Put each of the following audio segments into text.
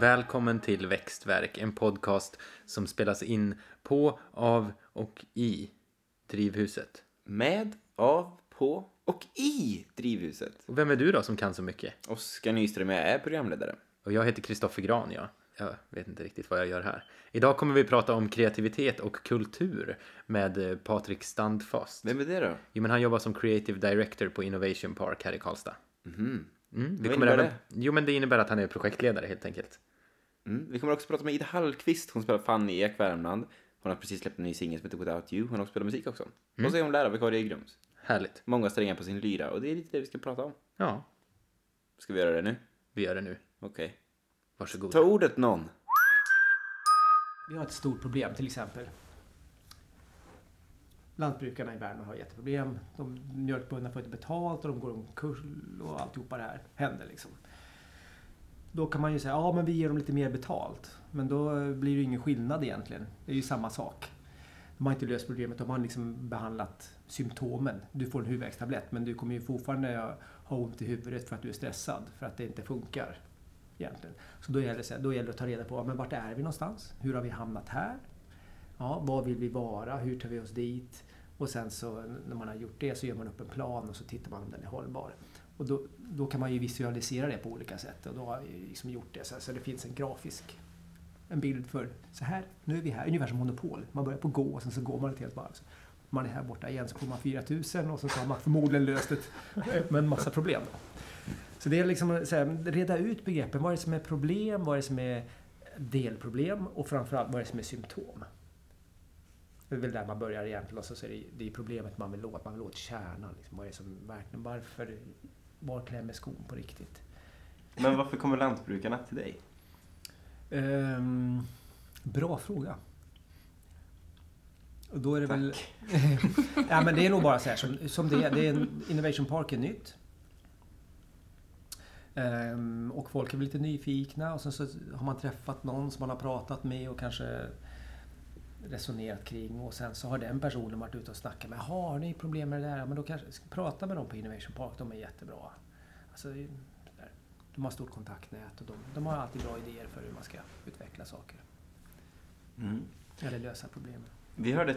Välkommen till Växtverk, en podcast som spelas in på, av och i drivhuset. Med, av, på och i drivhuset. Och vem är du då som kan så mycket? Oskar Nyström, jag är programledare. Och jag heter Kristoffer Gran, ja. Jag vet inte riktigt vad jag gör här. Idag kommer vi prata om kreativitet och kultur med Patrik Standfast. Vem är det då? Jo, men han jobbar som creative director på Innovation Park här i Karlstad. Vad innebär det? Jo, men det innebär att han är projektledare helt enkelt. Vi kommer också prata med Ida Hallqvist. Hon spelar Fanny Ek, Värmland. Hon har precis släppt en ny singel som heter Without You. Hon har också spelat musik också. Och så är hon lärare vid Karin Grums. Härligt. Många strängar på sin lyra och det är lite det vi ska prata om. Ja, Ska vi göra det nu? vi gör det nu. Okej. Varsågod. Ta ordet någon. Vi har ett stort problem, till exempel. Lantbrukarna i Värmland har jätteproblem. Mjölkbönderna får inte betalt och de går omkull och alltihopa det här händer liksom. Då kan man ju säga, ja men vi ger dem lite mer betalt. Men då blir det ju ingen skillnad egentligen. Det är ju samma sak. De har inte löst problemet, de har liksom behandlat symptomen. Du får en huvudvärkstablett men du kommer ju fortfarande ha ont i huvudet för att du är stressad. För att det inte funkar egentligen. Så då gäller det att ta reda på, men vart är vi någonstans? Hur har vi hamnat här? Ja, vad vill vi vara? Hur tar vi oss dit? Och sen så när man har gjort det så gör man upp en plan och så tittar man om den är hållbar. Och då kan man ju visualisera det på olika sätt. Och då har vi liksom gjort det så det finns en bild för så här, nu är vi här, ungefär som Monopol. Man börjar på gå och sen så går man ett helt varv. Man är här borta igen så får man 4000 och så har man förmodligen löst det med en massa problem då. Så det är liksom så här, reda ut begreppen. Vad är det som är problem? Vad är det som är delproblem? Och framförallt vad är det som är symptom? Det är väl där man börjar egentligen. Och så är det är problemet man vill åt kärnan. Liksom. Vad är det som verkligen, var klämmer skon på riktigt? Men varför kommer lantbrukarna till dig? Bra fråga. Och då är det väl... ja, men det är nog bara så här som det är. Det är en Innovation Park är nytt. Och folk är lite nyfikna och sen så har man träffat någon som man har pratat med och kanske resonerat kring och sen så har den personen varit ute och snackat med. Har ni problem med det där? Ja, men då kanske prata med dem på Innovation Park, de är jättebra. Alltså, de har stort kontaktnät och de har alltid bra idéer för hur man ska utveckla saker. Eller lösa problemen. Vi hörde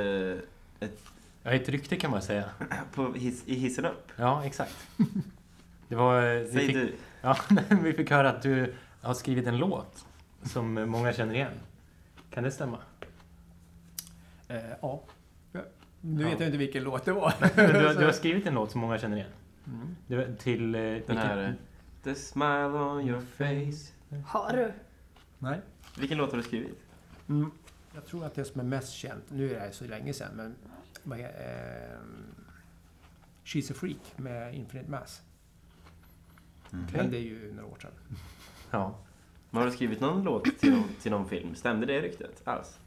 ett rykte kan man säga. i hissen upp. Ja, exakt. Det var, Säg du. Ja, vi fick höra att du har skrivit en låt som många känner igen. Kan det stämma? Ja. Nu vet jag inte vilken låt det var. Du har skrivit en låt som många känner igen. Det var till... Den här... The smile on your face. Har du? Nej. Vilken låt har du skrivit? Jag tror att det som är mest känt, nu är det så länge sedan, men She's a Freak med Infinite Mass. Men det är ju några år sedan. Ja. Men har du skrivit någon låt till någon film? Stämde det ryktet alls?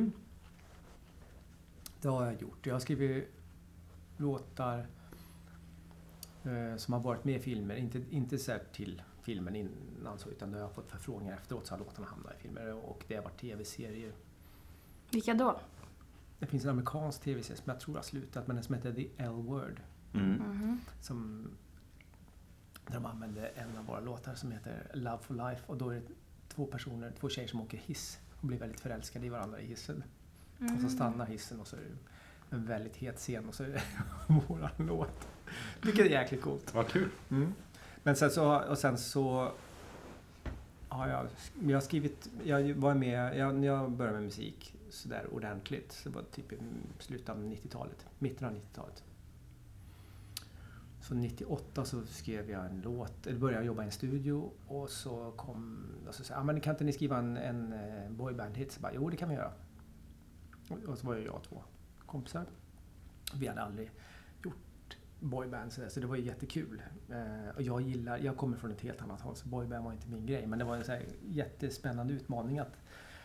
Det har jag gjort. Jag har skrivit låtar som har varit med i filmer. Inte så här till filmen innan så, utan jag har fått förfrågningar efteråt så har låtarna hamnat i filmer. Och det har varit tv-serier. Vilka då? Det finns en amerikansk tv-serie som jag tror har slutat, men den som heter The L-Word. Som... Där de använder en av våra låtar som heter Love for Life. Och då är det två tjejer som åker hiss och blir väldigt förälskade i varandra i hissen. Och så stannar hissen och så är det en väldigt het scen och så är det våran låt. Vilket är jäkligt coolt. Vad kul. Men sen så har jag skrivit, jag var med, när jag började med musik sådär ordentligt. Så det var typ i slutet av 90-talet, mitten av 90-talet. Så 98 så skrev jag en låt, eller började jobba i en studio och så kom och så sa men kan inte ni skriva en boyband-hit? Så bara, jo det kan vi göra. Och så var jag och två kompisar. Vi hade aldrig gjort boyband så det var ju jättekul. Och jag kommer från ett helt annat håll så boyband var inte min grej. Men det var en så här jättespännande utmaning att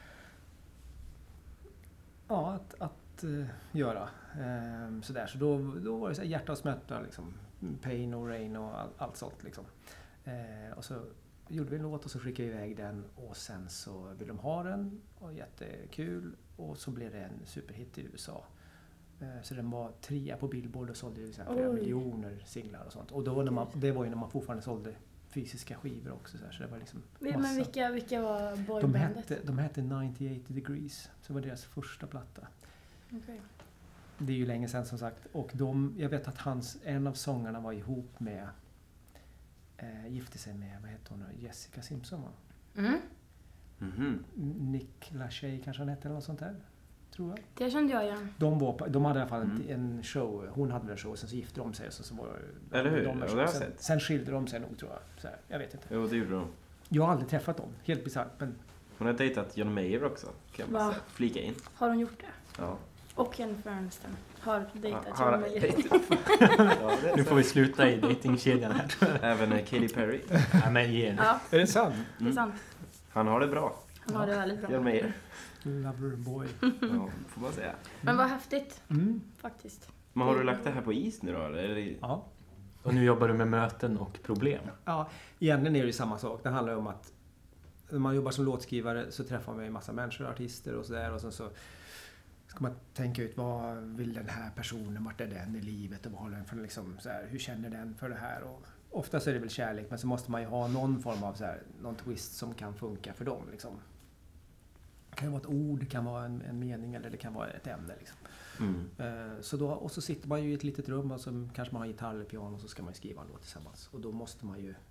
göra. Sådär. Så då var det så här hjärta och smärta liksom. Pain och Rain och allt sånt liksom. Och så gjorde vi en låt och så skickade jag iväg den och sen så ville de ha den och jättekul och så blev det en superhit i USA. Så den var 3 på Billboard och sålde flera miljoner singlar och sånt. Och då det var ju när man fortfarande sålde fysiska skivor också. Så det var liksom Men vilka var de boybandet? hette 9080 Degrees. Så var deras första platta. Okej. Det är ju länge sedan som sagt. Och jag vet att en av sångarna var ihop med gifte sig med, vad heter hon nu? Jessica Simpson, va? Mm. Mhm. Nick Lachey kanske han hette eller något sånt där. Tror jag. Det kände jag igen. De hade i alla fall en show. Hon hade en show och sen så gifte de sig. Så var Eller hur? de Ja, det har jag sen, sett. sen skilde de sig nog, tror jag. Så här, jag vet inte. Jo, det gjorde de. Jag har aldrig träffat dem. Helt bisarrt. Men Hon har dejtat John Mayer också, kan man Va? säga. Flika in. Har de gjort det? Ja. Och Jennifer Aniston har dejtat Har- John Mayer. Ja, det är Nu får vi sluta i datingkedjan här. Även Katy Perry. Ja, men ge en. Ja, är det sant? det är sant. Han har det bra. Han har det väldigt bra. John Mayer. Loverboy. Ja, får man säga. Men vad häftigt, Mm. faktiskt. Men har du lagt det här på is nu då? Eller? Ja. Och nu jobbar du med möten och problem. Ja, egentligen är det ju samma sak. Det handlar om att när man jobbar som låtskrivare så träffar man ju en massa människor, artister och sådär. Och sen så ska man tänka ut vad vill den här personen, vart är den i livet och vad har den för liksom, så här, hur känner den för det här? Och oftast är det väl kärlek, men så måste man ju ha någon form av så här, någon twist som kan funka för dem. Liksom. Det kan vara ett ord, det kan vara en mening eller det kan vara ett ämne. Liksom. Så då, och så sitter man ju i ett litet rum och så kanske man har gitarr eller piano och så ska man ju skriva en låt tillsammans. Och då måste man ju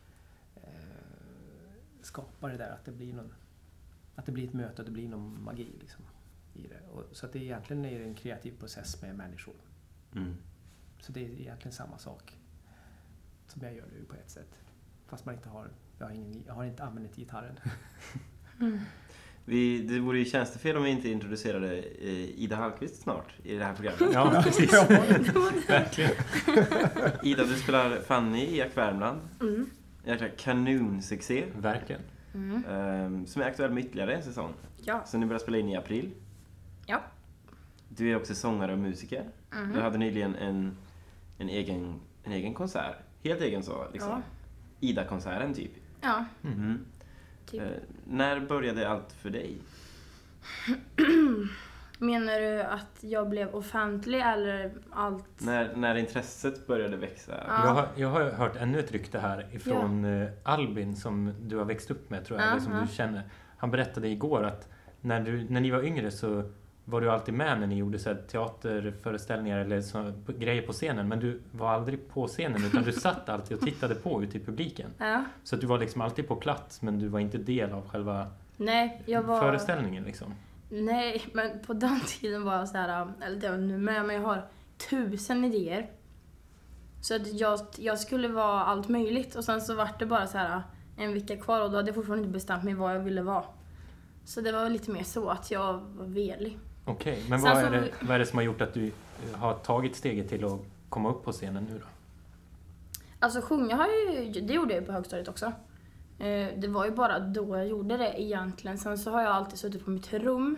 skapa det där att det blir ett möte och det blir någon magi liksom, i det. Och, så att det egentligen är en kreativ process med människor. Mm. Så det är egentligen samma sak som jag gör nu på ett sätt. Fast man inte har, jag har inte använt gitarren. Det vore ju tjänstefel om vi inte introducerade Ida Hallqvist snart i det här programmet. Ja, precis. Verkligen. Ida, du spelar Fanny i Ek Värmland. Mm. Jäkla kanonsuccé. Verkligen. Som är aktuell med ytterligare en säsong. Ja. Så ni börjar spela in i april. Ja. Du är också sångare och musiker. Du hade nyligen en egen konsert. Helt egen så, liksom. Ja. Ida-konserten typ. Ja, Mm. typ. När började allt för dig? Menar du att jag blev offentlig eller allt? När intresset började växa? Ja. Jag har hört ännu ett rykte här ifrån Albin som du har växt upp med, tror jag, eller som du känner. Han berättade igår att när ni var yngre så var du alltid med när ni gjorde så här teaterföreställningar eller så, grejer på scenen, men du var aldrig på scenen utan du satt alltid och tittade på ute i publiken. Ja. Så att du var liksom alltid på plats, men du var inte del av själva Nej, jag var... föreställningen liksom. Nej, men på den tiden var jag så här, eller det var nu med, men jag har 1000 idéer. Så att jag skulle vara allt möjligt och sen så var det bara så här en vecka kvar och då hade jag fortfarande inte bestämt mig vad jag ville vara. Så det var lite mer så att jag var velig. Okej, men Sen vad är det som har gjort att du har tagit steget till att komma upp på scenen nu då? Alltså sjunga det gjorde jag ju på högstadiet också. Det var ju bara då jag gjorde det egentligen. Sen så har jag alltid suttit på mitt rum.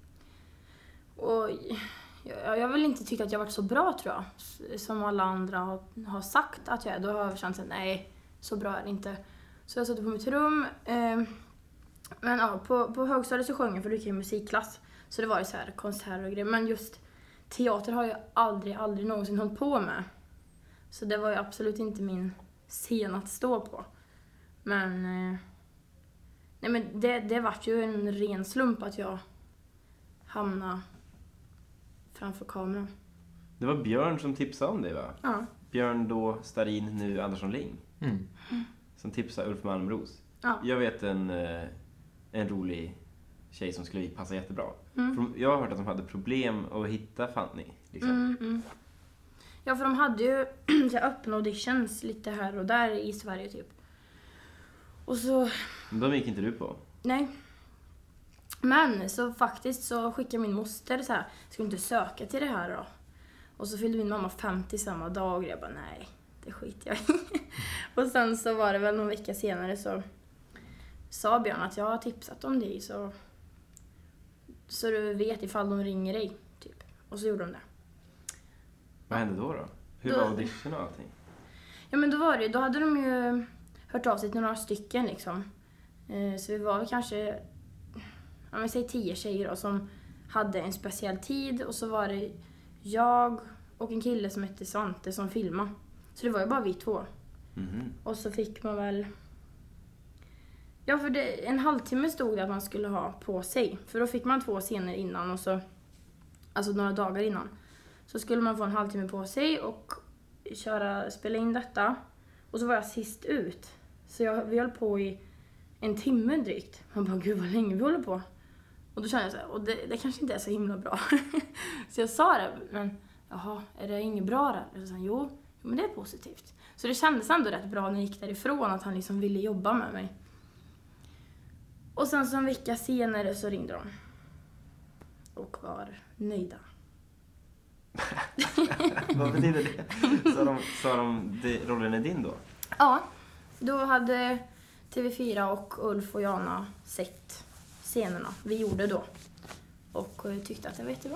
Och jag vill inte tycka att jag varit så bra, tror jag. Som alla andra har sagt att jag är. Då har jag känt att nej, så bra är det inte. Så jag suttit på mitt rum. Men ja, på högstadiet så sjöng jag, för det gick i musikklass. Så det var ju så här konserter och grejer. Men just teater har jag aldrig någonsin hållit på med. Så det var ju absolut inte min scen att stå på. Men nej, men det var ju en ren slump att jag hamnade framför kameran. Det var Björn som tipsade om det, va? Ja. Björn då Starin, nu Andersson Ling. Mm. Som tipsade Ulf Malmros. Ja. Jag vet en rolig tjej som skulle passa jättebra. Mm. För jag har hört att de hade problem att hitta Fanny. Liksom. Ja, för de hade ju så här öppna auditions lite här och där i Sverige typ. Och så... Men de gick inte du på. Nej. Men så faktiskt så skickade min moster så här, ska du inte söka till det här då? Och så fyllde min mamma 50 samma dag och jag bara, nej, det skiter jag i. Och sen så var det väl någon vecka senare så sa Björn att jag har tipsat om dig så du vet ifall de ringer dig, typ. Och så gjorde de det. Vad hände då? Hur Då- var audition och allting? Ja, men då hade de ju hört av sig till några stycken liksom. Så vi var väl kanske, om vi säger 10 tjejer då, som hade en speciell tid. Och så var det jag och en kille som hette Svante som filmade. Så det var ju bara vi två. Och så fick man väl... Ja, för en halvtimme stod det att man skulle ha på sig. För då fick man 2 scener innan och så... Alltså några dagar innan. Så skulle man få en halvtimme på sig och spela in detta. Och så var jag sist ut. Så vi höll på i 1 timme drygt. Man bara, gud vad länge vi håller på. Och då kände jag så här, och det kanske inte är så himla bra. Så jag sa det, men jaha, är det inget bra där? Och så sa han, jo, men det är positivt. Så det kändes ändå rätt bra när jag gick därifrån att han liksom ville jobba med mig. Och sen så en vecka senare så ringde de. Och var nöjda. Vad betyder det? Sa de rollen är din då? Ja, då hade TV4 och Ulf och Jana sett scenerna vi gjorde då. Och tyckte att det var jättebra.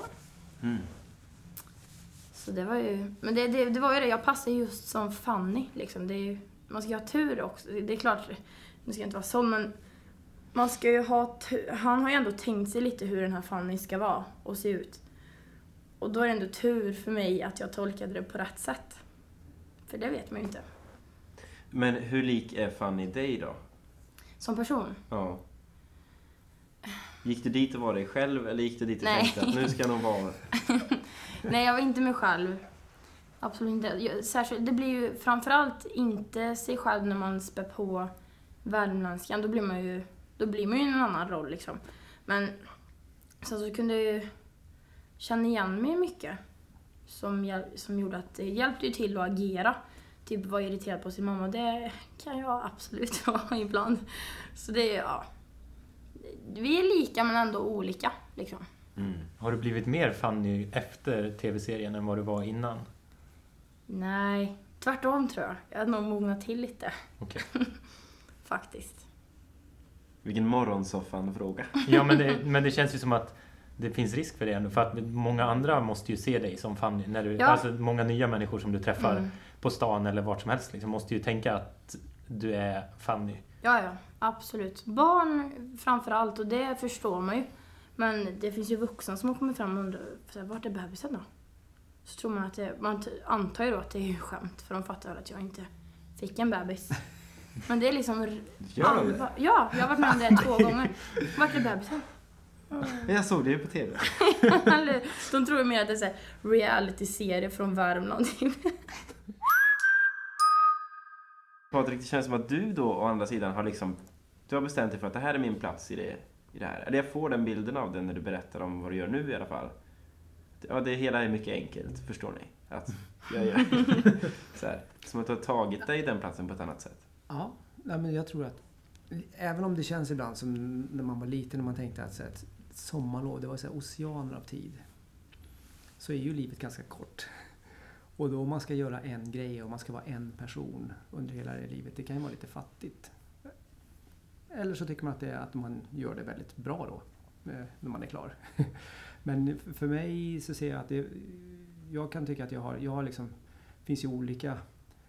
Så det var ju... Men det var ju det, jag passar just som Fanny liksom. Det är ju, man ska ju ha tur också. Det är klart, det ska inte vara så, men man ska ju ha tur. Han har ju ändå tänkt sig lite hur den här Fanny ska vara och se ut. Och då är det ändå tur för mig att jag tolkade det på rätt sätt. För det vet man ju inte. Men hur lik är Fanny dig då? Som person? Ja. Gick du dit och var dig själv eller gick du dit och tänkte att nu ska jag nog vara... Nej, jag var inte mig själv. Absolut inte. Särskilt, det blir ju framförallt inte sig själv när man spär på värmländskan. Då blir man ju en annan roll liksom. Men sen så kunde jag ju känna igen mig mycket. Som gjorde att det hjälpte ju till att agera. Typ vara irriterad på sin mamma. Det kan jag absolut vara ibland. Så det är, ja... Vi är lika men ändå olika liksom. Har du blivit mer Fanny efter tv-serien än vad du var innan? Nej, tvärtom tror jag. Jag hade nog mognat till lite. Okej. Faktiskt. Vilken morgonsoffan-fråga. Ja, men det känns ju som att det finns risk för det ändå. För att många andra måste ju se dig som Fanny. När du, alltså många nya människor som du träffar på stan eller vart som helst liksom, måste ju tänka att du är Fanny. Ja, absolut. Barn framförallt, och det förstår man ju. Men det finns ju vuxna som har kommit fram och undrar, vart är bebisen då? Så tror man att man antar ju då att det är skämt, för de fattar att jag inte fick en bebis. Men det är liksom... Ja, jag har varit med om det 2 gånger. Vart är bebisen? Jag såg det ju på tv. De tror ju mer att det är en reality-serie från Värmland. Patrik, det känns som att du då å andra sidan har liksom... Du har bestämt dig för att det här är min plats i det här. Eller jag får den bilden av den när du berättar om vad du gör nu i alla fall. Ja, det hela är mycket enkelt, förstår ni? Att jag gör så här, som att du har tagit dig den platsen på ett annat sätt. Ja, men jag tror att även om det känns ibland som när man var liten och man tänkte att ett sommarlov, det var så här oceaner av tid. Så är ju livet ganska kort. Och då man ska göra en grej och man ska vara en person under hela det livet, det kan ju vara lite fattigt. Eller så tycker man att man gör det väldigt bra då, när man är klar. Men för mig så ser jag att jag kan tycka att jag har liksom, finns ju olika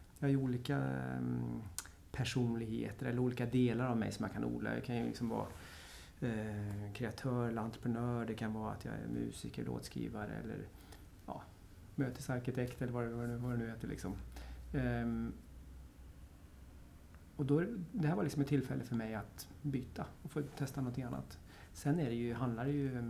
personligheter eller olika delar av mig som jag kan odla. Jag kan ju liksom vara kreatör eller entreprenör, det kan vara att jag är musiker, låtskrivare eller mötesarkitekt eller vad det nu heter liksom. Och då, det här var liksom ett tillfälle för mig att byta och få testa något annat. Sen handlar det ju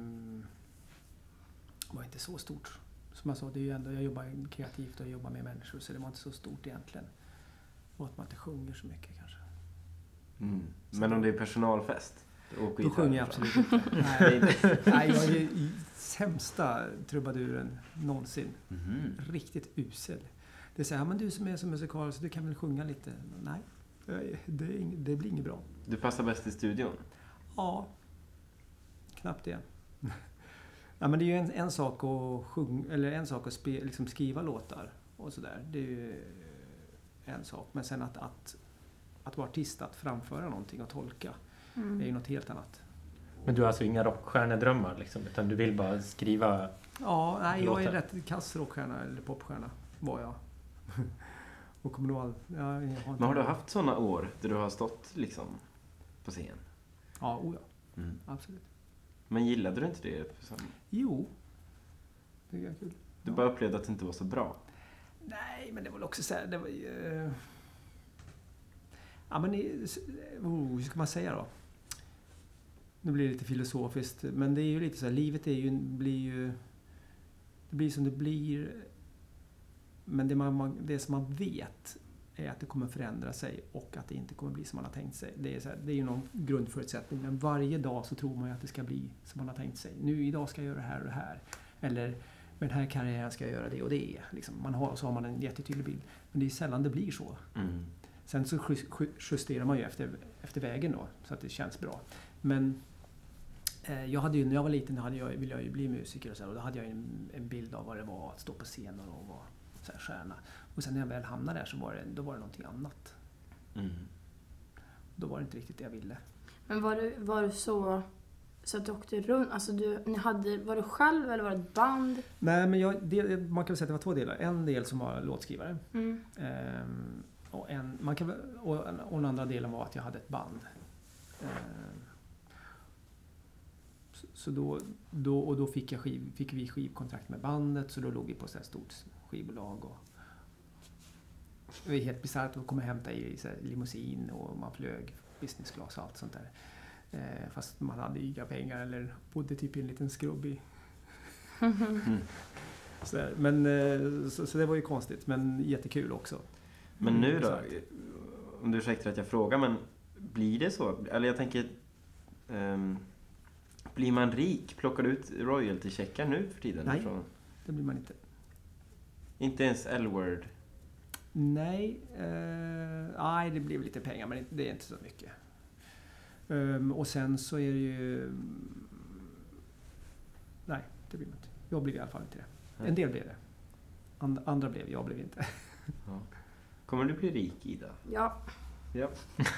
var inte så stort. Som jag sa, det är ju ändå, jag jobbar kreativt och jobbar med människor, så det var inte så stort egentligen. Och att man inte sjunger så mycket kanske. Men om det är personalfest? Då sjunger jag absolut inte. Nej, jag är ju sämsta trubaduren någonsin. Riktigt usel. Det är så här, men du som är som musikal så du kan väl sjunga lite? Nej, det blir inget bra. Du passar bäst i studion? Ja, knappt det. Ja, men det är ju en sak att sjunga, eller en sak att liksom skriva låtar och sådär. Det är ju en sak. Men sen att vara artist, att framföra någonting och tolka, det är ju något helt annat. Men du har alltså inga rockstjärnedrömmar liksom, utan du vill bara skriva? Ja, nej, jag är rätt kass rockstjärna eller popstjärna var jag. Och kommer nog Men har du haft sådana år där du har stått liksom på scen? Ja, absolut. Men gillade du inte det? Jo. Det är kul. Du bara upplevde att det inte var så bra? Nej, men det var också så här, det var ju... Ja, men hur ska man säga då? Nu blir det lite filosofiskt, men det är ju lite så här, livet blir som det blir. Men det som man vet är att det kommer förändra sig och att det inte kommer bli som man har tänkt sig. Det är ju någon grundförutsättning, men varje dag så tror man ju att det ska bli som man har tänkt sig. Idag ska jag göra det här och det här. Eller med den här karriären ska jag göra det och det. Liksom, så har man en jättetydlig bild. Men det är sällan det blir så. Mm. Sen så justerar man ju efter vägen då, så att det känns bra. Men jag hade ju, när jag var liten ville jag ju bli musiker och så här, och då hade jag en bild av vad det var att stå på scenen och vara så här stjärna. Och sen när jag väl hamnade där så var det någonting annat. Mm. Då var det inte riktigt det jag ville. Men var du så att du åkte runt? Alltså var du själv eller var det ett band? Nej, men man kan väl säga att det var 2 delar. En del som var låtskrivare. Mm. Och den andra delen var att jag hade ett band. Så då fick vi skivkontrakt med bandet, så då låg vi på så här stort skivbolag. Och det var helt bisarrt att komma och hämta i så här limousin och man flög business class och allt sånt där. Fast man hade inga pengar eller bodde typ i en liten skrubb i. Så det var ju konstigt, men jättekul också. Men nu då, om du ursäktar att jag frågar, men blir det så? Eller jag tänker, blir man rik? Plockar du ut royalty-checkar nu för tiden? Nej, det blir man inte. Inte ens L-word? Nej, det blir lite pengar, men det är inte så mycket. Och sen så är det ju... Nej, det blir man inte. Jag blev i alla fall inte det. En del blev det. Andra blev, jag blev inte. Ja. Kommer du bli rik, Ida? Ja. Ja.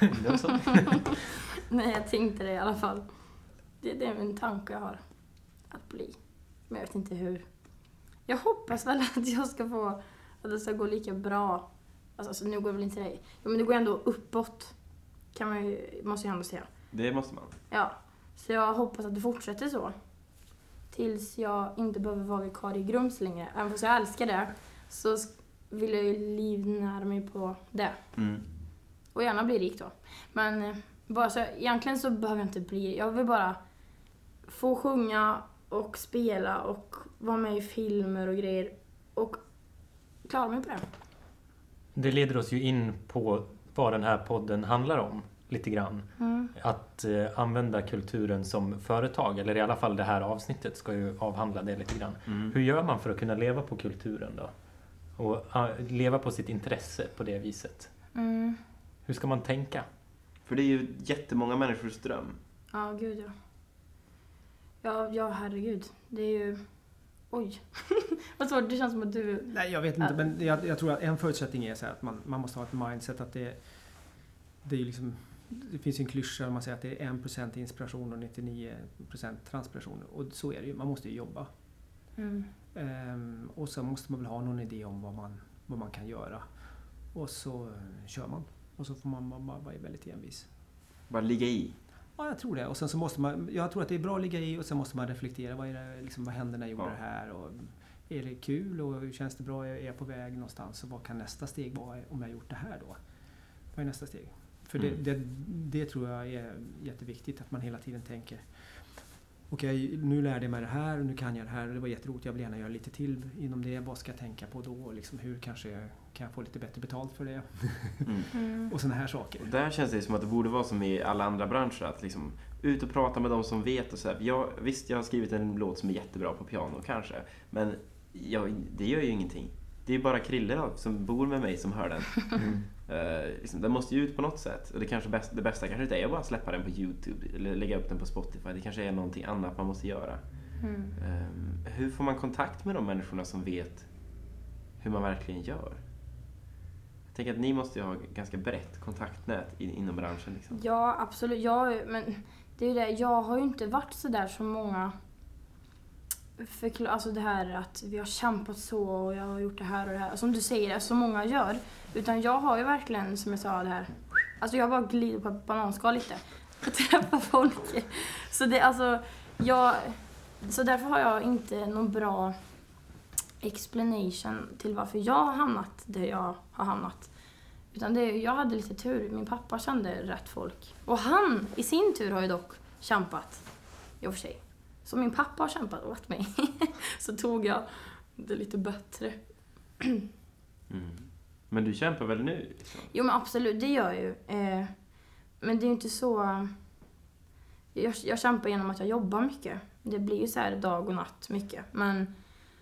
Nej, jag tänkte det i alla fall. Det är en tanke jag har. Att bli. Men jag vet inte hur. Jag hoppas väl att jag ska få... Att det ska gå lika bra. Alltså nu går det väl inte det. Ja, men det går ändå uppåt. Måste jag ändå säga. Det måste man. Ja. Så jag hoppas att det fortsätter så. Tills jag inte behöver vara vikarie i Grums längre. Även fast jag älskar det. Så vill jag ju livnära mig på det. Mm. Och gärna bli rik då. Men bara så, egentligen så behöver jag inte bli... Jag vill bara få sjunga och spela och vara med i filmer och grejer. Och klara mig på det. Det leder oss ju in på vad den här podden handlar om. Lite grann. Mm. Att använda kulturen som företag. Eller i alla fall det här avsnittet ska ju avhandla det lite grann. Mm. Hur gör man för att kunna leva på kulturen då? Och leva på sitt intresse på det viset. Mm. Hur ska man tänka? För det är ju jättemånga människors dröm. Ja, gud ja. Ja, herregud. Det är ju... Oj. Vad svårt, det känns som att du... Nej, jag vet inte, men jag tror att en förutsättning är så här att man måste ha ett mindset att det är liksom... Det finns ju en klyscha om man säger att det är 1% inspiration och 99% transpiration. Och så är det ju, man måste ju jobba. Och så måste man väl ha någon idé om vad man kan göra. Och så kör man. Och så får man vara väldigt envis. Bara ligga i. Ja, jag tror det. Och sen så måste jag tror att det är bra att ligga i och sen måste man reflektera. Vad hände när jag gjorde det här? Och är det kul och känns det bra? Är jag på väg någonstans? Och vad kan nästa steg vara om jag har gjort det här då? Vad är nästa steg? För det tror jag är jätteviktigt att man hela tiden tänker okej, nu lärde jag mig det här och nu kan jag det här och det var jätteroligt, jag vill gärna göra lite till inom det. Vad ska jag tänka på då? Liksom, hur kanske kan jag få lite bättre betalt för det? Och såna här saker. Och där känns det som att det borde vara som i alla andra branscher, att liksom ut och prata med de som vet och så här. Visst, jag har skrivit en låt som är jättebra på piano kanske, men det gör ju ingenting. Det är bara Krille då, som bor med mig som hör den. Liksom, den måste ju ut på något sätt. Och det bästa kanske inte är att bara släppa den på YouTube eller lägga upp den på Spotify. Det kanske är någonting annat man måste göra. Hur får man kontakt med de människorna som vet hur man verkligen gör? Jag tänker att ni måste ju ha ganska brett kontaktnät inom branschen. Liksom. Ja, absolut. Men det är ju det. Jag har ju inte varit så där som många... Alltså det här att vi har kämpat så och jag har gjort det här och det här. Som du säger, som många gör. Utan jag har ju verkligen, som jag sa, det här... Alltså jag bara glider på bananskal lite. Och träffar folk. Så det, alltså... Så därför har jag inte någon bra explanation till varför jag har hamnat där jag har hamnat. Utan jag hade lite tur. Min pappa kände rätt folk. Och han i sin tur har ju dock kämpat. I och för sig. Så min pappa har kämpat åt mig. Så tog jag det lite bättre. Men du kämpar väl nu? Liksom? Jo men absolut, det gör jag ju. Men det är ju inte så... Jag kämpar genom att jag jobbar mycket. Det blir ju så här dag och natt mycket. Men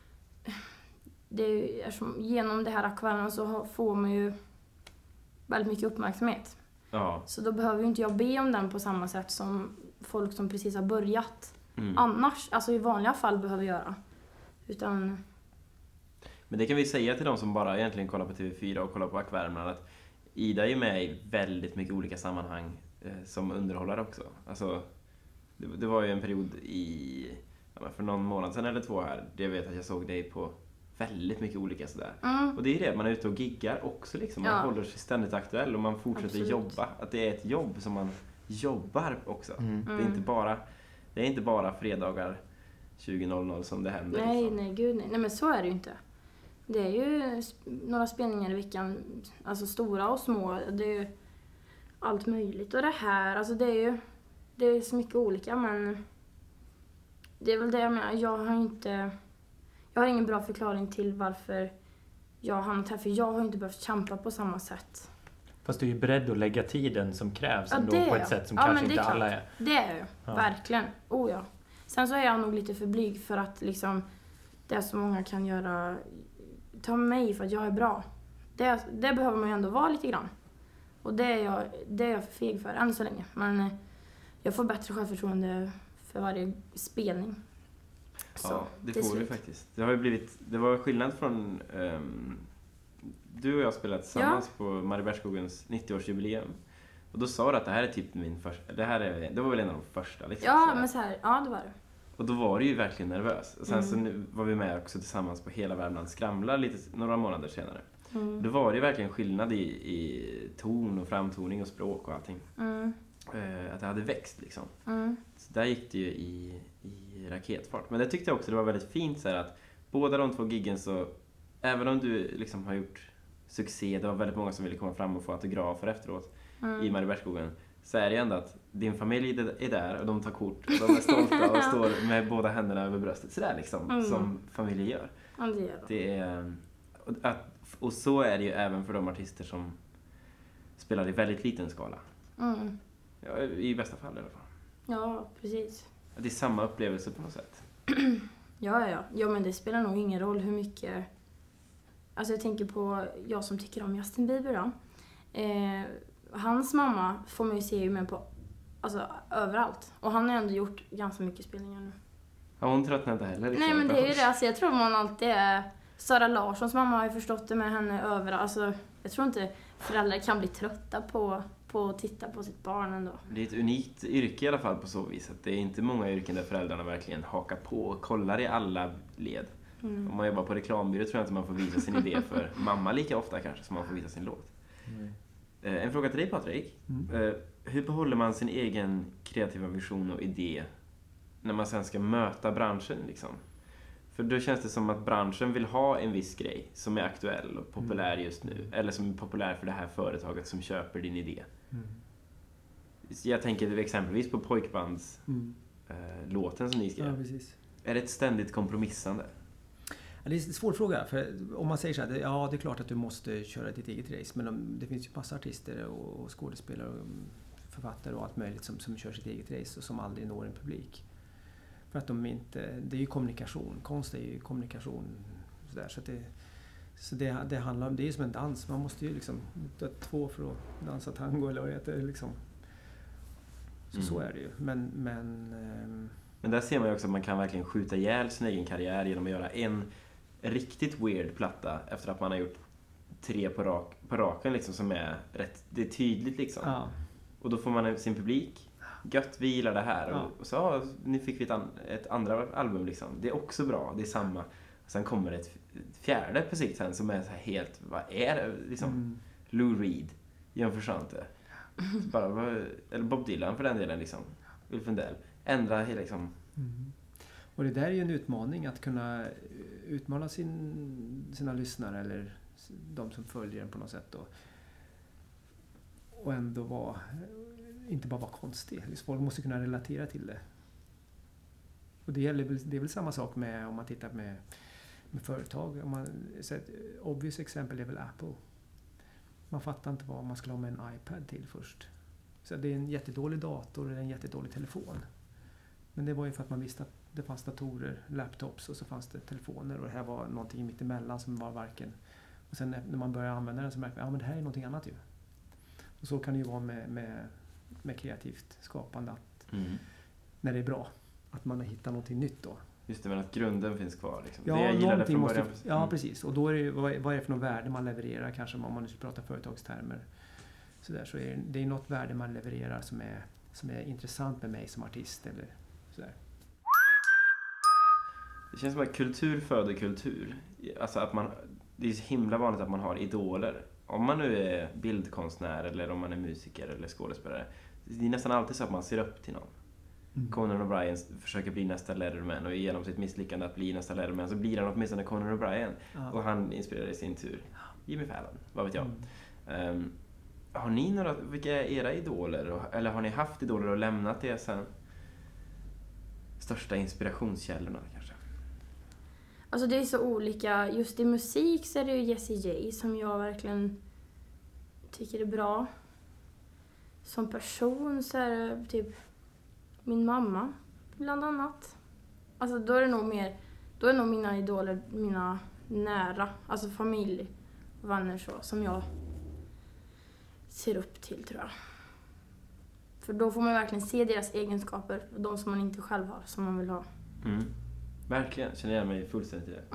det är ju, genom det här akvarien så får man ju väldigt mycket uppmärksamhet. Ja. Så då behöver ju inte jag be om den på samma sätt som folk som precis har börjat. Annars, alltså i vanliga fall behöver göra. Utan... Men det kan vi säga till de som bara egentligen kollar på TV4 och kollar på Akvärmland att Ida är med i väldigt mycket olika sammanhang som underhållare också. Alltså, det var ju en period för någon månad sedan eller 2 här, det jag vet att jag såg dig på väldigt mycket olika sådär. Och det är ju det, man är ute och giggar också liksom. Man håller sig ständigt aktuell och man fortsätter jobba. Att det är ett jobb som man jobbar också. Det är inte bara fredagar 20.00 som det händer. Nej, liksom. nej, gud nej. Nej, men så är det ju inte. Det är ju några spelningar i veckan, alltså stora och små. Det är ju allt möjligt. Och det här, alltså det är så mycket olika, men det är väl det jag menar. Jag har ingen bra förklaring till varför jag har hamnat här, för jag har inte behövt kämpa på samma sätt. Fast du är ju beredd att lägga tiden som krävs ändå på ett sätt som men kanske det inte är alla är. Det är jag, verkligen. Oh ja. Sen så är jag nog lite för blyg för att liksom det så många kan göra, ta mig för att jag är bra. Det behöver man ju ändå vara lite grann. Och det är jag för feg för än så länge. Men jag får bättre självförtroende för varje spelning. Så, ja, det får du faktiskt. Det var skillnad från du och jag spelade tillsammans på Mariebergsskogens 90-årsjubileum. Och då sa du att det här är typ min första, det var väl en av de första liksom. Ja, men så här, ja det var det. Och då var du ju verkligen nervös. Och sen så nu var vi med också tillsammans på Hela Värmland skramlar några månader senare. Då var det ju verkligen skillnad i ton och framtoning och språk och allting. Att det hade växt liksom. Så där gick det ju i raketfart. Men det tyckte jag också det var väldigt fint så här, att båda de 2 giggen så, även om du liksom har gjort succé, det var väldigt många som ville komma fram och få autografer efteråt i Mariebergsskogen, så är det ändå att din familj är där och de tar kort och de är stolta och står med båda händerna över bröstet sådär liksom, som familjer gör. Ja, det gör det är, och så är det ju även för de artister som spelar i väldigt liten skala. Ja, i bästa fall i alla fall. Ja, precis. Det är samma upplevelse på något sätt. Ja, men det spelar nog ingen roll hur mycket... Alltså jag tänker på jag som tycker om Justin Bieber då. Hans mamma får man ju se med på överallt. Och han har ändå gjort ganska mycket spelningar nu. Ja, hon tröttnar inte heller. Liksom. Nej, men det är ju det. Alltså, jag tror man alltid är... Sara Larssons mamma har ju förstått det med henne överallt. Alltså, jag tror inte föräldrar kan bli trötta på att titta på sitt barn ändå. Det är ett unikt yrke i alla fall på så vis. Att det är inte många yrken där föräldrarna verkligen hakar på och kollar i alla led. Om man jobbar på reklambyrå tror jag inte man får visa sin idé för mamma lika ofta kanske som man får visa sin låt. En fråga till dig, Patrik. Hur behåller man sin egen kreativa vision och idé när man sen ska möta branschen liksom? För då känns det som att branschen vill ha en viss grej som är aktuell och populär just nu. Eller som är populär för det här företaget som köper din idé. Jag tänker exempelvis på pojkbands låten som ni skrev. Ja, precis. Är det ett ständigt kompromissande? Ja, det är en svår fråga. För om man säger så här, ja det är klart att du måste köra ditt eget race. Men det finns ju massa artister och skådespelare och författare och allt möjligt som kör sitt eget race och som aldrig når en publik. För att det är ju kommunikation. Konst är ju kommunikation. Det handlar om, det är ju som en dans. Man måste ju liksom ta 2 för att dansa tango eller vad det heter liksom. Så är det ju. Men där ser man ju också att man kan verkligen skjuta ihjäl sin egen karriär genom att göra en riktigt weird platta efter att man har gjort 3 på raken liksom, som är rätt, det är tydligt liksom. Ja. Och då får man sin publik. Gött, vi gillar det här. Ja. Och så nu fick vi ett andra album liksom. Det är också bra, det är samma. Och sen kommer det ett fjärde på sikt sen som är så här helt, vad är det liksom? Lou Reed, Jan Frusciante. Eller Bob Dylan för den delen liksom. Ulf Lundell. Ändra hela liksom. Och det där är ju en utmaning att kunna utmana sina lyssnare eller de som följer den på något sätt då. och ändå inte bara vara konstig. Folk måste kunna relatera till det. Och det är väl samma sak med om man tittar med företag. Så ett obvious exempel är väl Apple. Man fattar inte vad man skulle ha med en iPad till först. Så det är en jättedålig dator eller en jättedålig telefon. Men det var ju för att man visste att det fanns datorer, laptops och så fanns det telefoner. Och det här var någonting mitt emellan som var varken. Och sen när man börjar använda den så märker man att det här är någonting annat ju. Och så kan det ju vara med kreativt skapande. Att när det är bra. Att man hittar någonting nytt då. Just det, men att grunden finns kvar. Liksom. Ja, det jag gillade från början. Ja, precis. Och då är det, vad är det för något värde man levererar? Kanske om man nu ska prata företagstermer. Så är det något värde man levererar som är intressant med mig som artist. Eller sådär. Det känns som att kultur föder kultur. Alltså att det är så himla vanligt att man har idoler. Om man nu är bildkonstnär eller om man är musiker eller skådespelare. Det är nästan alltid så att man ser upp till någon. Conan O'Brien försöker bli nästa Letterman och genom sitt misslyckande att bli nästa Letterman så blir han åtminstone Conan O'Brien. Ja. Och han inspirerar i sin tur Jimmy Fallon, vad vet jag. Har ni vilka är era idoler? Eller har ni haft idoler och lämnat det sen? Största inspirationskällorna kanske? Alltså det är så olika. Just i musik så är det ju Jessie J som jag verkligen tycker är bra. Som person så är det typ min mamma, bland annat. Alltså då är nog mina idoler, mina nära, alltså familj och vänner så, som jag ser upp till, tror jag. För då får man verkligen se deras egenskaper, de som man inte själv har, som man vill ha. Verkligen, känner jag mig fullständigt i det.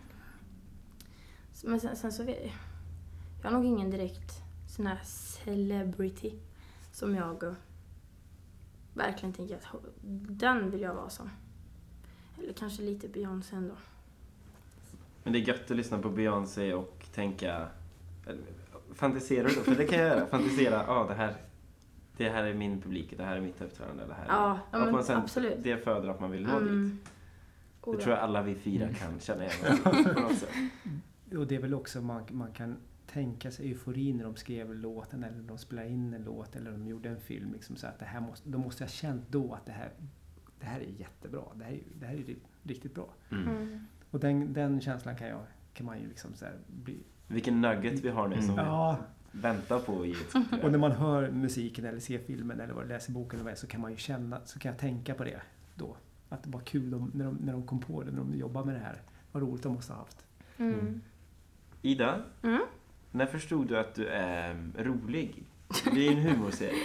Men sen så vet jag har nog ingen direkt sån här celebrity som jag verkligen tänker att den vill jag vara som. Eller kanske lite Beyoncé ändå. Men det är gött att lyssna på Beyoncé och tänka... Fantisera då, för det kan jag göra. Fantisera, det här är min publik, det här är mitt uppträdande. Det här ja, men man sen, absolut. Det föder att man vill nå dit. Det tror jag alla vi fyra kan känna igen. Och det är väl också man kan tänka sig euforin när de skrev låten eller de spelade in en låt eller de gjorde en film liksom, så att då måste jag känt då att det här är jättebra, det här är riktigt bra. Och den känslan kan man ju liksom så här bli. Vilken nugget vi har nu som vi väntar på i ett. Och när man hör musiken eller ser filmen eller läser boken eller så kan man ju kan jag tänka på det då, att det var kul när de kom på det, när de jobbar med det här, vad roligt de måste ha haft. Ida, när förstod du att du är rolig? Det är en humorserie.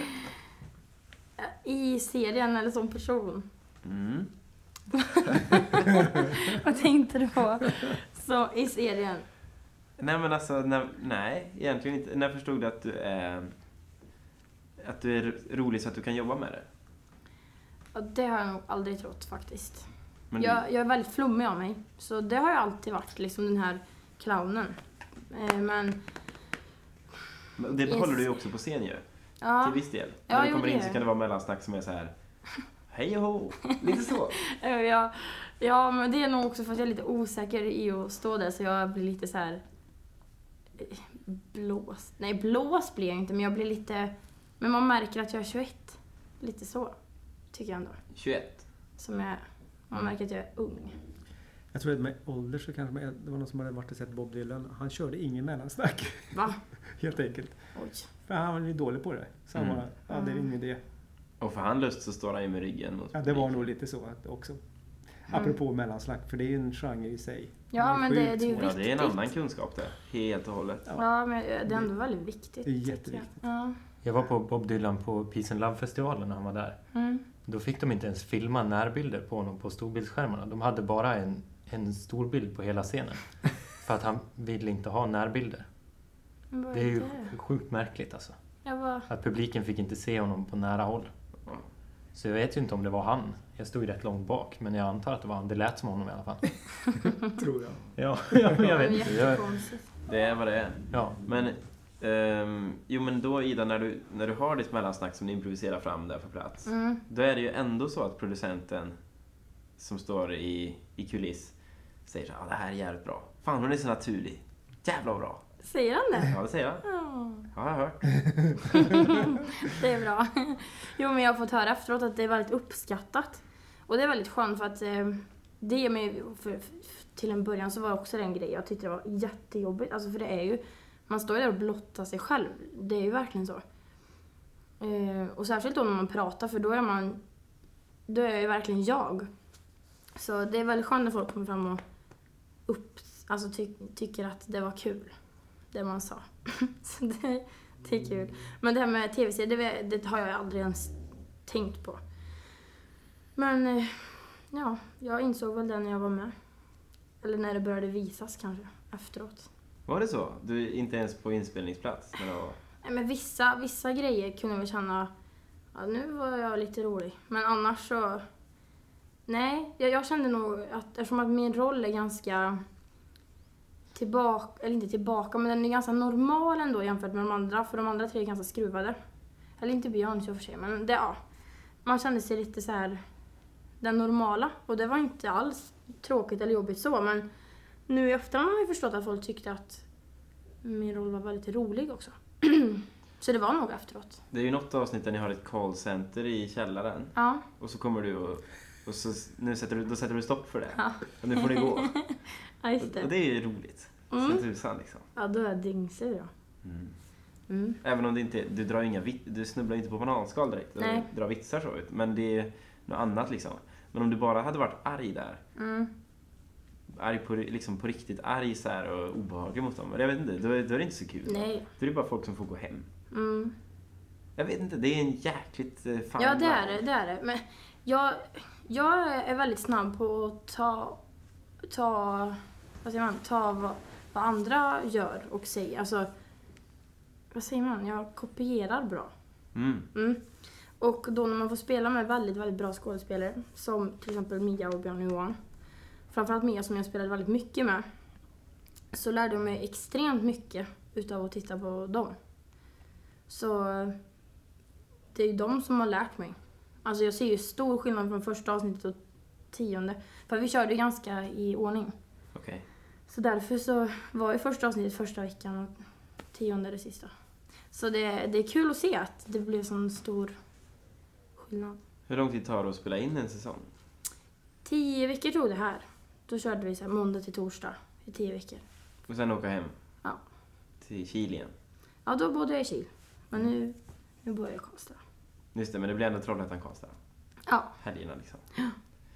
I serien eller som person? Vad tänkte du på? Så i serien? Nej, men alltså, nej, egentligen inte. När förstod du att du är rolig så att du kan jobba med det? Ja, det har jag nog aldrig trott faktiskt. Men jag är väldigt flummig av mig. Så det har jag alltid varit, liksom den här clownen. Men det behåller du ju också på scen ju. Ja. Till viss del. När du kommer in så kan det vara mellansnack som är så här. Hej och ho, lite så. Ja, men det är nog också för att jag är lite osäker i att stå där. Så jag blir lite så här blåst. Nej, blåst blir jag inte, men jag blir lite... Men man märker att jag är 21. Lite så, tycker jag ändå. 21? Man märker att jag är ung. Jag tror att med ålder så kanske det var någon som hade varit och sett Bob Dylan. Han körde ingen mellansnack. Va? Helt enkelt. Oj. För han var ju dålig på det. Så han bara, det är ingen idé. Och för han lust så står han ju med ryggen mot. Ja, det var nog lite så också. Apropå mellansnack, för det är ju en genre i sig. Ja, men det är ju viktigt. Ja, det är en annan kunskap det. Helt och hållet. Ja, men det är ändå väldigt viktigt. Det är jätteviktigt. Ja. Jag var på Bob Dylan på Peace and Love-festivalen när han var där. Då fick de inte ens filma närbilder på honom på storbildsskärmarna. De hade bara en storbild på hela scenen. För att han ville inte ha närbilder. Det är ju sjukt märkligt alltså. Att publiken fick inte se honom på nära håll. Så jag vet ju inte om det var han. Jag stod ju rätt långt bak, men jag antar att det var han. Det lät som honom i alla fall. Tror jag. Ja, jag vet inte. Det är vad det är. Ja. Men, men då Ida, när du har ditt mellansnack som ni improviserar fram där på plats. Då är det ju ändå så att producenten som står i kuliss säger så här, det här är jävligt bra. Fan, hon är så naturlig. Jävla bra. Säger han det? Ja, det säger han. Ja. Ja, jag har hört. Det är bra. Jo, men jag har fått höra efteråt att det är väldigt uppskattat. Och det är väldigt skönt för att det ger mig, till en början så var det också en grej. Jag tyckte det var jättejobbigt. Alltså för det är ju, man står ju där och blottar sig själv. Det är ju verkligen så. Och särskilt då när man pratar, för då är jag ju verkligen jag. Så det är väldigt skönt när folk kommer fram och tycker att det var kul. Det man sa. Så det är kul. Men det här med tv-serier, det har jag aldrig ens tänkt på. Men ja, jag insåg väl det när jag var med. Eller när det började visas kanske, efteråt. Var det så? Du är inte ens på inspelningsplats? Nej, men vissa grejer kunde jag väl känna, ja, nu var jag lite rolig. Men annars så, nej, jag kände nog att eftersom att min roll är ganska eller inte tillbaka, men den är ganska normal ändå jämfört med de andra. För de andra tre är ganska skruvade. Eller inte Björn så för sig, men det, ja. Man kände sig lite så här den normala. Och det var inte alls tråkigt eller jobbigt så, men nu i efterhand har jag förstått att folk tyckte att min roll var väldigt rolig också. Så det var nog efteråt. Det är ju något avsnitt där ni har ett callcenter i källaren. Ja. Och så kommer du och så sätter du stopp för det. Ja. Och nu får ni gå. Ja, just det. Och det är ju roligt. Så tusan liksom. Ja, då är jag dyngsur då. Även om det inte, du snubblar inte på bananskal direkt. Nej. Du drar vitsar så ut. Men det är något annat liksom. Men om du bara hade varit arg där. Arg på, liksom på riktigt arg så här och obehaglig mot dem. Jag vet inte, då är det inte så kul. Nej. Då är det bara folk som får gå hem. Jag vet inte, det är en jäkligt fan. Ja, det är det. Men jag är väldigt snabb på att ta vad andra gör och säger. Alltså, vad säger man? Jag kopierar bra. Och då när man får spela med väldigt, väldigt bra skådespelare, som till exempel Mia och Björn och Johan, framförallt Mia som jag spelade väldigt mycket med, så lärde jag mig extremt mycket utav att titta på dem. Så det är ju de som har lärt mig. Alltså jag ser ju stor skillnad från första avsnittet och 10:e. För vi körde ganska i ordning. Okej. Så därför så var ju första avsnittet första veckan och 10:e det sista. Så det är kul att se att det blev sån stor skillnad. Hur lång tid tar det att spela in en säsong? 10 veckor tog det här. Då körde vi så här måndag till torsdag i 10 veckor. Och sen åka hem? Ja. Till Kil igen? Ja, då bodde jag i Kil. Men nu bor jag i Karlstad. Just det, men det blir ändå Trollhättan-Karlstad. Ja. Helgerna liksom. Ja.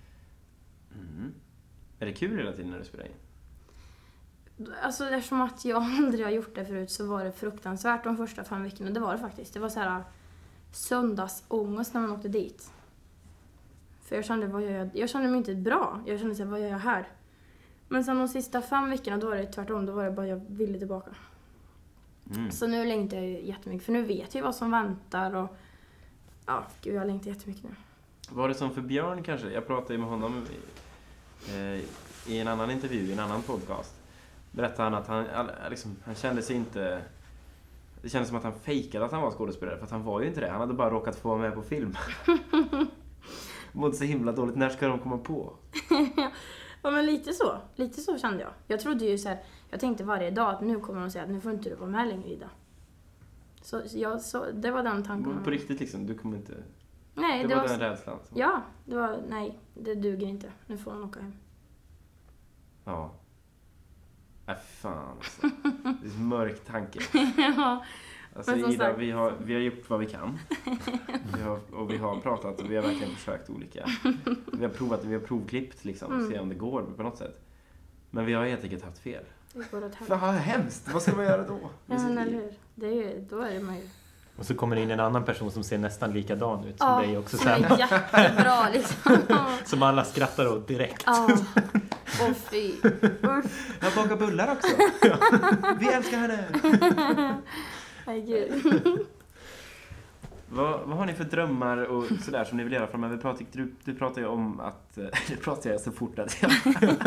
Är det kul hela tiden när du spelar in? Alltså eftersom att jag aldrig har gjort det förut så var det fruktansvärt de första 5 veckorna. Det var det faktiskt. Det var så här söndagsångest när man åkte dit. För jag kände mig inte bra. Jag kände så här, vad gör jag här? Men sen de sista 5 veckorna då var det tvärtom. Då var det bara jag ville tillbaka. Så nu längtar jag ju jättemycket. För nu vet jag vad som väntar. Och ja, gud, jag längtar jättemycket nu. Var det som för Björn kanske? Jag pratade ju med honom i en annan intervju, i en annan podcast. Berättade han att han kände sig inte... Det kändes som att han fejkade att han var skådespelare. För att han var ju inte det. Han hade bara råkat få vara med på film. Mådde så himla dåligt. När ska de komma på? Ja, men lite så kände jag. Jag trodde ju så här, jag tänkte varje dag att nu kommer de säga att nu får inte du vara med längre, Ida. Så det var den tanken. På riktigt liksom, du kommer inte... Nej, det var den rädslan. Ja, nej, det duger inte. Nu får hon åka hem. Ja. Fan alltså. Det är en mörk tanke. Ja. Alltså Ida, vi har gjort vad vi kan. Vi har pratat och vi har verkligen försökt olika. Vi har provklippt liksom, se om det går på något sätt. Men vi har helt enkelt haft fel. Det går åt helvete. Fan, hemskt. Vad ska man göra då? Ja, men eller hur? Då är det man ju... Och så kommer det in en annan person som ser nästan likadan ut som dig också. Som är jättebra liksom. Som alla skrattar åt direkt. Ja. Åh fy. Jag bakar bullar också. Vi älskar henne. Herregud. Vad har ni för drömmar och sådär som ni vill göra framöver? Du pratar ju om att... Det pratar jag så fort att jag...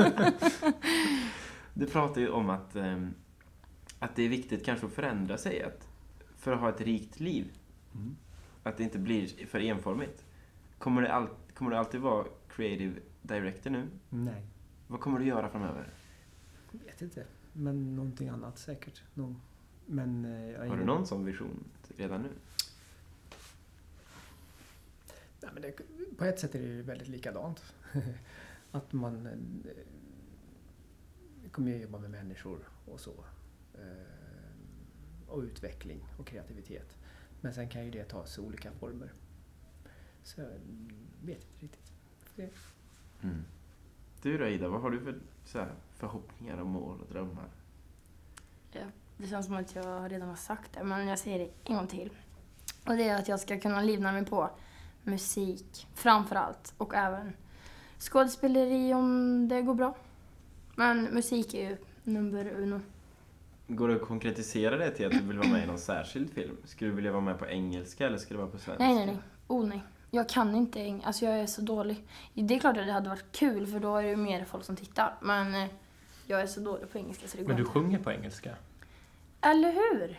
Du pratar ju om att det är viktigt kanske att förändra sig för att ha ett rikt liv. Att det inte blir för enformigt. Kommer det alltid vara creative director nu? Nej. Vad kommer du göra framöver? vet inte. Men någonting annat säkert. Men, har du någon sån vision redan nu? Nej, men på ett sätt är det ju väldigt likadant. Att man kommer ju jobba med människor och så. Och utveckling och kreativitet. Men sen kan ju det ta sig olika former. Så jag vet inte riktigt. Mm. Du då, Ida, vad har du för så här, förhoppningar och mål och drömmar? Ja, det känns som att jag redan har sagt det, men jag säger det en gång till. Och det är att jag ska kunna livna mig på musik framförallt och även skådespeleri om det går bra. Men musik är ju nummer uno. Går det att konkretisera det till att du vill vara med i någon särskild film? Skulle du vilja vara med på engelska eller skulle du vara på svenska? Nej. Nej. Jag kan inte engelska. Alltså jag är så dålig. Det är klart att det hade varit kul för då är det ju mer folk som tittar. Men jag är så dålig på engelska så det går Men du inte. sjunger på engelska? Eller hur?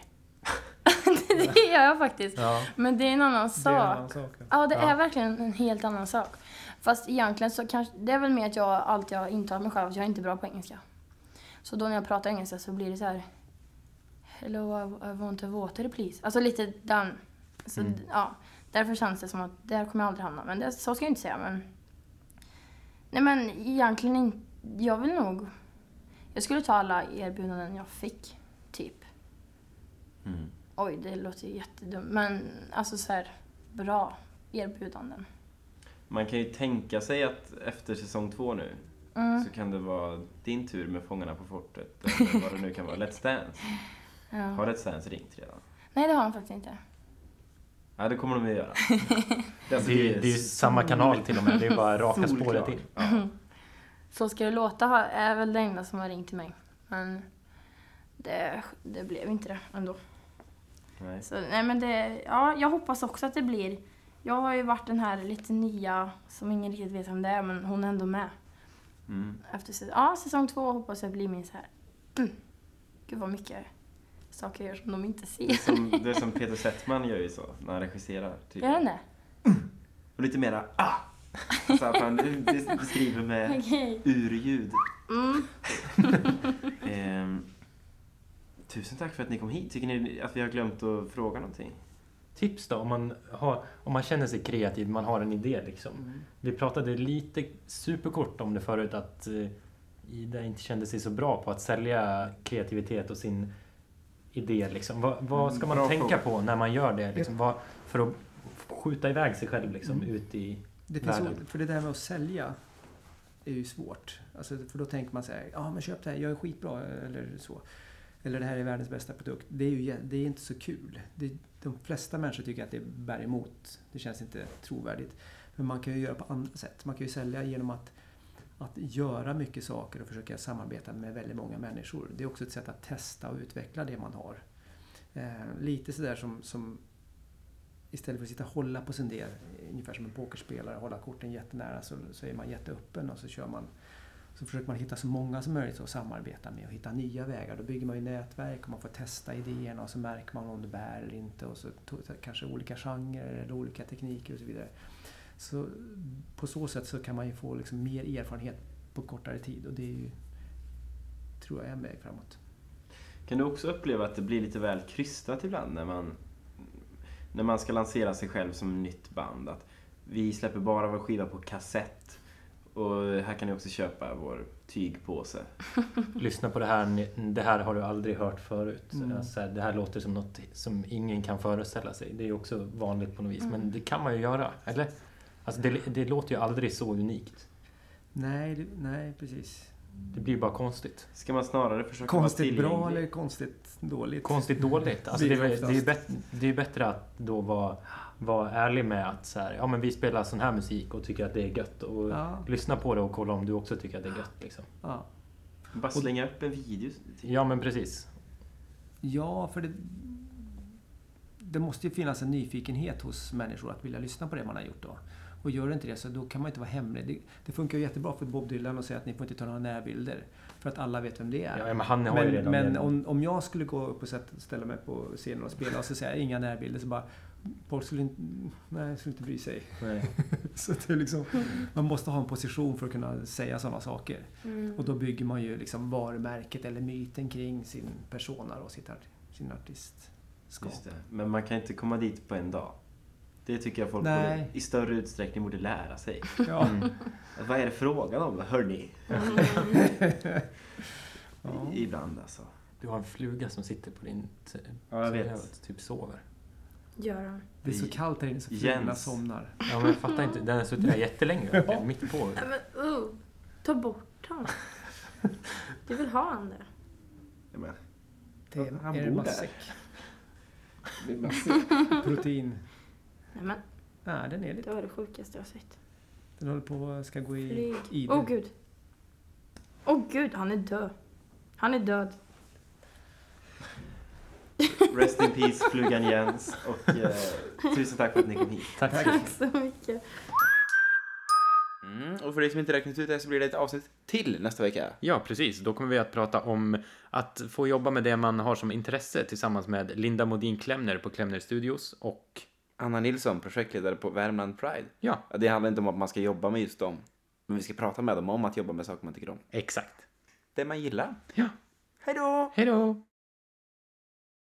Det gör jag faktiskt. Ja. Men det är en annan sak. Det är en annan sak. Ja, det är verkligen en helt annan sak. Fast egentligen så kanske, det är väl mer att jag alltid har intalat mig själv att jag är inte bra på engelska. Så då när jag pratar engelska så blir det så här: Hello, I want a water please. Alltså lite den. Så ja, därför känns det som att där kommer jag aldrig hamna. Men det, så ska jag inte säga, men nej, men egentligen inte. Jag skulle ta alla erbjudanden jag fick, typ. Oj, det låter ju jättedumt. Men alltså så här, bra erbjudanden. Man kan ju tänka sig att efter säsong 2 nu så kan det vara din tur med Fångarna på fortet. Eller vad det nu kan vara. Let's Dance. Ja. Har Let's Dance ringt redan? Nej, det har han faktiskt inte. Ja, det kommer de att göra. Det är ju samma kanal till och med. Det är bara raka spåret in. Ja. Så ska det låta är väl det enda som har ringt till mig. Men det blev inte det ändå. Nej. Så, nej, men jag hoppas också att det blir. Jag har ju varit den här lite nya som ingen riktigt vet om det är, men hon är ändå med. Efter säsong 2 hoppas jag blir min så här. Gud vad mycket saker jag gör som de inte ser. Det är som Peter Settman gör ju så när han regisserar. Typ. Gör han det? Och lite mera så att han beskriver med urljud. Tusen tack för att ni kom hit. Tycker ni att vi har glömt att fråga någonting? Tips då, om man känner sig kreativ, man har en idé liksom. Vi pratade lite superkort om det förut, att Ida inte kände sig så bra på att sälja kreativitet och sin idé liksom. Vad ska man tänka på när man gör det liksom? För att skjuta iväg sig själv liksom, ut i världen? För det där med att sälja är ju svårt. Alltså, för då tänker man så här, men köp det här, jag är skitbra eller så. Eller det här är världens bästa produkt. Det är inte så kul. De flesta människor tycker att det bär emot. Det känns inte trovärdigt. Men man kan ju göra på andra sätt. Man kan ju sälja genom att göra mycket saker och försöka samarbeta med väldigt många människor. Det är också ett sätt att testa och utveckla det man har. Lite sådär som istället för att sitta och hålla på sin del, ungefär som en pokerspelare, hålla korten jättenära, så är man jätteöppen och så försöker man hitta så många som möjligt att samarbeta med och hitta nya vägar. Då bygger man ju nätverk och man får testa idéerna och så märker man om det bär eller inte. Och så kanske olika genrer eller olika tekniker och så vidare. Så på så sätt så kan man ju få liksom mer erfarenhet på kortare tid. Och det är ju, tror jag, en väg framåt. Kan du också uppleva att det blir lite väl krystat ibland när man ska lansera sig själv som nytt band? Att vi släpper bara vår skiva på kassett. Och här kan ni också köpa vår tygpåse. Lyssna på det här har du aldrig hört förut. Alltså, det här låter som något som ingen kan föreställa sig. Det är också vanligt på något vis. Men det kan man ju göra, eller? Alltså, det låter ju aldrig så unikt. Nej, precis. Det blir bara konstigt. Ska man snarare försöka konstigt vara bra eller konstigt dåligt? Konstigt dåligt. Alltså, det är bättre att då vara ärlig med att så här, men vi spelar sån här musik och tycker att det är gött. Och lyssna på det och kolla om du också tycker att det är gött. Liksom. Ja. Bara slänga upp en video. Ja, men precis. Ja, för det måste ju finnas en nyfikenhet hos människor att vilja lyssna på det man har gjort då. Och gör det inte det så då kan man inte vara hemlig. Det funkar ju jättebra för Bob Dylan att säga att ni får inte ta några närbilder. för att alla vet vem det är. Ja, men han har ju redan men om jag skulle gå upp och ställa mig på scenen och spela och så säga inga närbilder, så bara folk skulle inte bry sig. Nej. Så det är liksom, man måste ha en position för att kunna säga sådana saker. Och då bygger man ju liksom varumärket eller myten kring sin persona och sin artistskap. Just det. Men man kan inte komma dit på en dag. Det tycker jag folk i större utsträckning borde lära sig. Ja. Vad är det frågan om, hörni? Ibland alltså. Du har en fluga som sitter på din... Ja, jag vet. Typ sover. Gör han. Det är så kallt här inne så flugorna somnar. Ja, men jag fattar inte. Den har suttit där jättelänge. Ja. Mitt på. Nej, men ta bort han. Du vill ha han det. Ja, men. Han bor är det där. matsäck? Protein. Nej, men Nej, den är lite... det var det sjukaste jag har sett. Den håller på ska gå i Flyg. Åh gud. Åh gud, han är död. Han är död. Rest in peace, flugan Jens. Och tusen tack för att ni kom hit. Tack så mycket. Och för dig som inte räknat ut det så blir det ett avsnitt till nästa vecka. Ja, precis. Då kommer vi att prata om att få jobba med det man har som intresse tillsammans med Linda Modin Klemner på Klemner Studios och Anna Nilsson, projektledare på Värmland Pride. Ja. Det handlar inte om att man ska jobba med just dem. Men vi ska prata med dem om att jobba med saker man tycker om. exakt. Det man gillar. Ja. Hej då! Hej då!